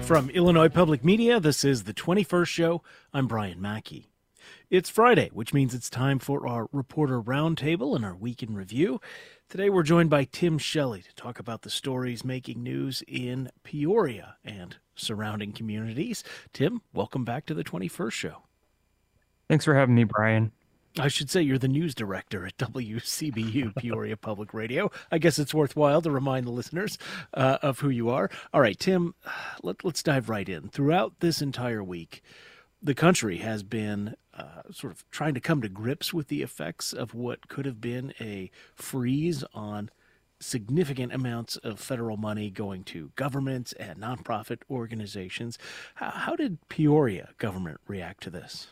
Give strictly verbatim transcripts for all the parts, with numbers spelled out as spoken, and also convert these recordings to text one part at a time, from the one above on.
From Illinois Public Media, this is the twenty-first Show. I'm Brian Mackey. It's Friday, which means it's time for our Reporter Roundtable and our Week in Review. Today we're joined by Tim Shelley to talk about the stories making news in Peoria and surrounding communities. Tim, welcome back to the twenty-first Show. Thanks for having me, Brian. I should say you're the news director at W C B U Peoria Public Radio. I guess it's worthwhile to remind the listeners uh, of who you are. All right, Tim, let, let's dive right in. Throughout this entire week, the country has been uh, sort of trying to come to grips with the effects of what could have been a freeze on significant amounts of federal money going to governments and nonprofit organizations. How, how did Peoria government react to this?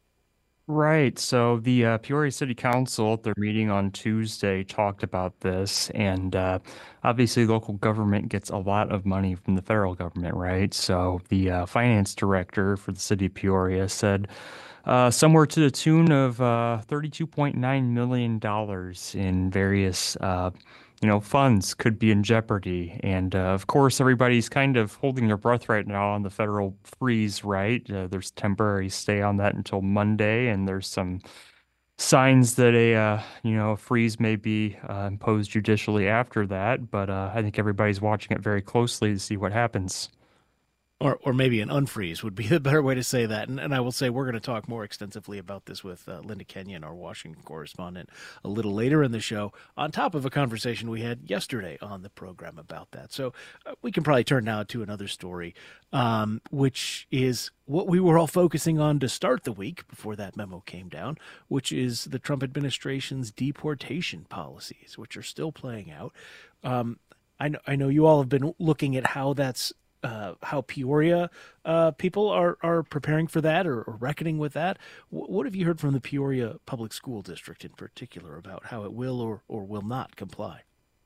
Right. So the uh, Peoria City Council at their meeting on Tuesday talked about this, and uh, obviously local government gets a lot of money from the federal government, right? So the uh, finance director for the city of Peoria said uh, somewhere to the tune of uh, thirty-two point nine million dollars in various uh, you know, funds could be in jeopardy. And uh, of course, everybody's kind of holding their breath right now on the federal freeze, right? Uh, there's temporary stay on that until Monday, and there's some signs that a uh, you know a freeze may be uh, imposed judicially after that. But uh, I think everybody's watching it very closely to see what happens. Or or maybe an unfreeze would be the better way to say that. And, and I will say we're going to talk more extensively about this with uh, Linda Kenyon, our Washington correspondent, a little later in the show, on top of a conversation we had yesterday on the program about that. So uh, we can probably turn now to another story, um, which is what we were all focusing on to start the week before that memo came down, which is the Trump administration's deportation policies, which are still playing out. Um, I know, I know you all have been looking at how that's Uh, how Peoria uh, people are, are preparing for that or, or reckoning with that. W- what have you heard from the Peoria Public School District in particular about how it will or, or will not comply?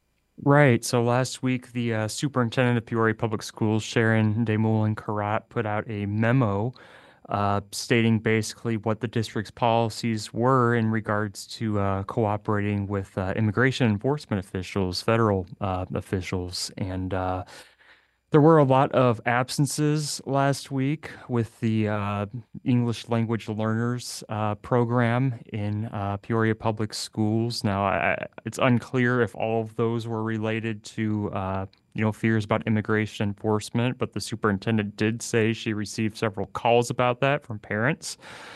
Right. So last week, the uh, superintendent of Peoria Public Schools, Sharon DeMoulin Karat, put out a memo uh, stating basically what the district's policies were in regards to uh, cooperating with uh, immigration enforcement officials, federal uh, officials, and uh, there were a lot of absences last week with the uh, English language learners uh, program in uh, Peoria Public Schools. Now, I, it's unclear if all of those were related to, uh, you know, fears about immigration enforcement, but the superintendent did say she received several calls about that from parents.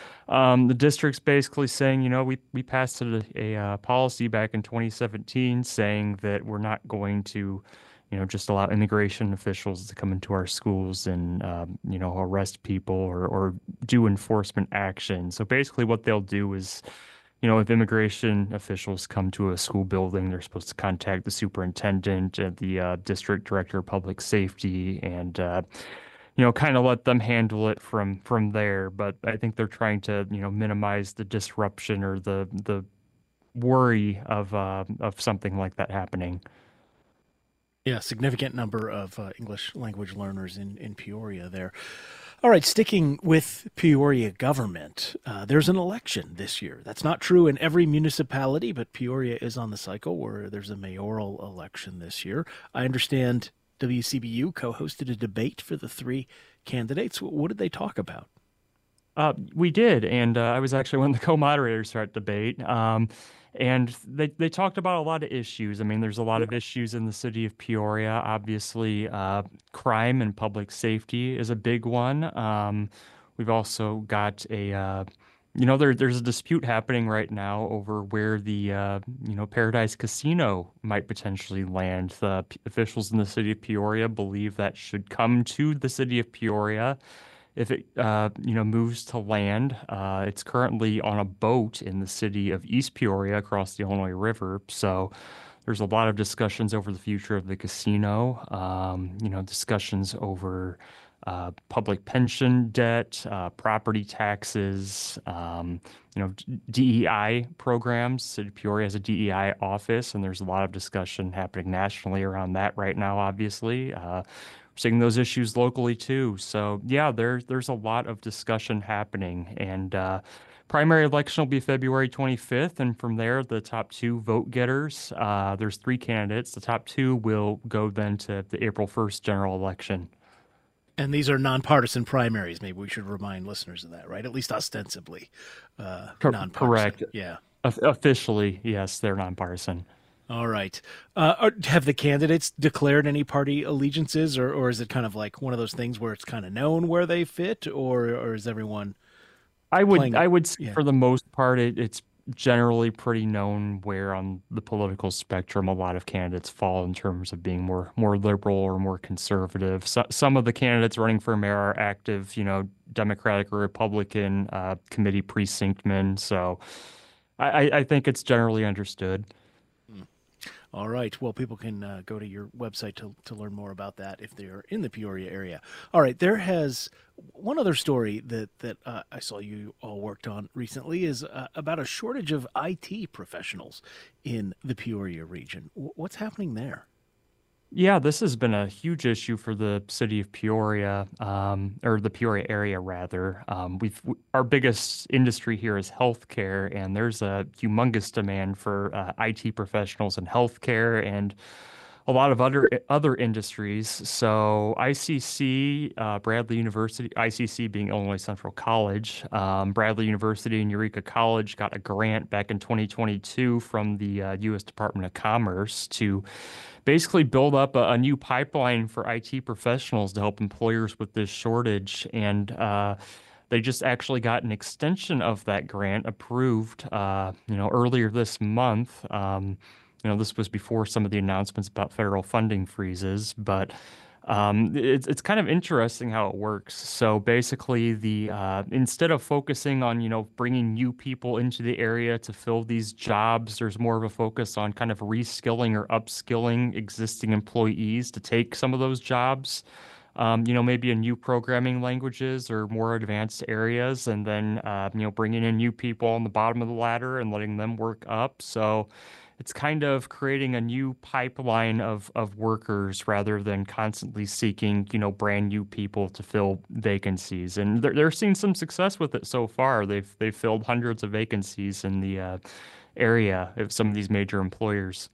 Um, the district's basically saying, you know, we, we passed a, a uh, policy back in twenty seventeen saying that we're not going to you know, just allow immigration officials to come into our schools and, um, you know, arrest people or, or do enforcement action. So basically what they'll do is, you know, if immigration officials come to a school building, they're supposed to contact the superintendent and the uh, district director of public safety and, uh, you know, kind of let them handle it from from there. But I think they're trying to, you know, minimize the disruption or the the worry of uh, of something like that happening. Yeah, significant number of uh, English language learners in, in Peoria there. All right, sticking with Peoria government, uh, there's an election this year. That's not true in every municipality, but Peoria is on the cycle where there's a mayoral election this year. I understand W C B U co-hosted a debate for the three candidates. What did they talk about? Uh, we did, and uh, I was actually one of the co-moderators for that debate. Um, and they, they talked about a lot of issues. I mean, there's a lot of issues in the city of Peoria. Obviously, uh, crime and public safety is a big one. Um, we've also got a, uh, you know, there there's a dispute happening right now over where the, uh, you know, Paradise Casino might potentially land. The p- officials in the city of Peoria believe that should come to the city of Peoria if it uh, you know moves to land. Uh, it's currently on a boat in the city of East Peoria across the Illinois River. So there's a lot of discussions over the future of the casino. Um, you know, discussions over uh, public pension debt, uh, property taxes. Um, you know, D E I programs. City of Peoria has a D E I office, and there's a lot of discussion happening nationally around that right now. Obviously. Uh, seeing those issues locally too. So yeah, there's there's a lot of discussion happening, and uh, primary election will be February twenty-fifth, and from there, the top two vote getters. Uh, there's three candidates. The top two will go then to the April first general election. And these are nonpartisan primaries. Maybe we should remind listeners of that, right? At least ostensibly, uh, Cor- nonpartisan. correct. Yeah. O- officially, yes, they're nonpartisan. All right. Uh, are, have the candidates declared any party allegiances, or, or is it kind of like one of those things where it's kind of known where they fit, or or is everyone I would playing I it? would say Yeah. for the most part it, it's generally pretty known where on the political spectrum a lot of candidates fall in terms of being more more liberal or more conservative. So, some of the candidates running for mayor are active, you know, Democratic or Republican uh, committee precinctmen. So I, I I think it's generally understood. All right. Well, people can uh, go to your website to, to learn more about that if they're in the Peoria area. All right. There has one other story that that uh, I saw you all worked on recently is uh, about a shortage of I T professionals in the Peoria region. W- what's happening there? Yeah, this has been a huge issue for the city of Peoria, um, or the Peoria area rather. Um, we've w- our biggest industry here is healthcare, and there's a humongous demand for uh, I T professionals in healthcare and a lot of other other industries. So I C C, uh, Bradley University, I C C being Illinois Central College, um, Bradley University and Eureka College got a grant back in twenty twenty-two from the uh, U S Department of Commerce to basically build up a, a new pipeline for I T professionals to help employers with this shortage. And uh, they just actually got an extension of that grant approved, uh, you know, earlier this month. Um, you know, this was before some of the announcements about federal funding freezes, but um, it's it's kind of interesting how it works. So basically, the uh, instead of focusing on, you know, bringing new people into the area to fill these jobs, there's more of a focus on kind of reskilling or upskilling existing employees to take some of those jobs. Um, you know, maybe in new programming languages or more advanced areas, and then uh, you know, bringing in new people on the bottom of the ladder and letting them work up. So it's kind of creating a new pipeline of of workers rather than constantly seeking, you know, brand new people to fill vacancies. And they're they're seeing some success with it so far. They've they've filled hundreds of vacancies in the uh, area of some of these major employers.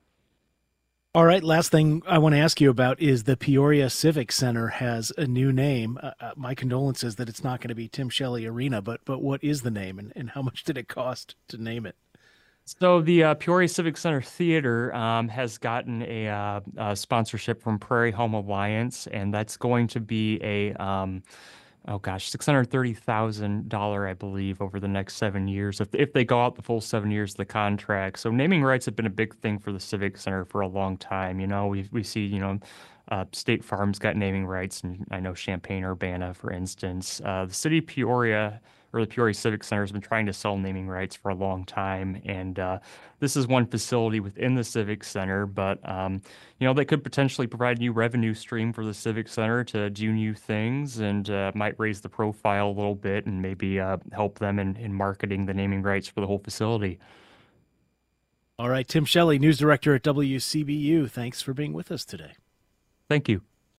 All right. Last thing I want to ask you about is the Peoria Civic Center has a new name. Uh, uh, my condolences that it's not going to be Tim Shelley Arena, but but what is the name, and, and how much did it cost to name it? So the uh, Peoria Civic Center Theater um, has gotten a, uh, uh sponsorship from Prairie Home Alliance, and that's going to be a um, oh gosh, six hundred thirty thousand dollars, I believe, over the next seven years, if if they go out the full seven years of the contract. So naming rights have been a big thing for the Civic Center for a long time. You know, we we see, you know, uh, State Farm's got naming rights, and I know Champaign-Urbana, for instance. Uh, the city of Peoria or the Peoria Civic Center has been trying to sell naming rights for a long time, and uh, this is one facility within the Civic Center, but um, you know, they could potentially provide a new revenue stream for the Civic Center to do new things and uh, might raise the profile a little bit and maybe uh, help them in, in marketing the naming rights for the whole facility. All right. Tim Shelley, news director at W C B U. Thanks for being with us today. Thank you.